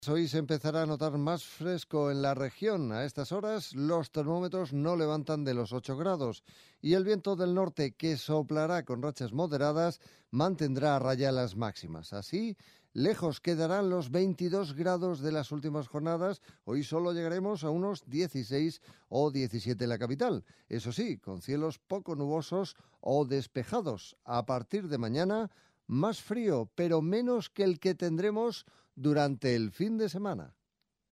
Hoy se empezará a notar más fresco en la región. A estas horas los termómetros no levantan de los 8 grados y el viento del norte, que soplará con rachas moderadas, mantendrá a raya las máximas. Así, lejos quedarán los 22 grados de las últimas jornadas. Hoy solo llegaremos a unos 16 o 17 en la capital. Eso sí, con cielos poco nubosos o despejados. A partir de mañana, más frío, pero menos que el que tendremos durante el fin de semana.